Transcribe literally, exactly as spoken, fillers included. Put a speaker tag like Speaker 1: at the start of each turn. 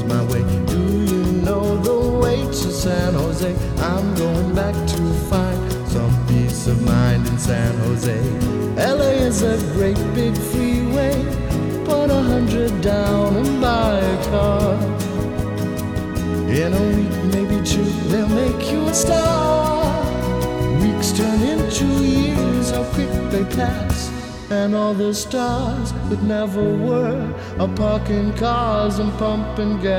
Speaker 1: my way. Do you know the way to San Jose? I'm going back to find some peace of mind in San Jose. L A is a great big freeway. Put a hundred down and buy a car. In a week, maybe two, they'll make you a star. Weeks turn into years, how quick they pass. And all the stars that never were are parking cars and pumping gas.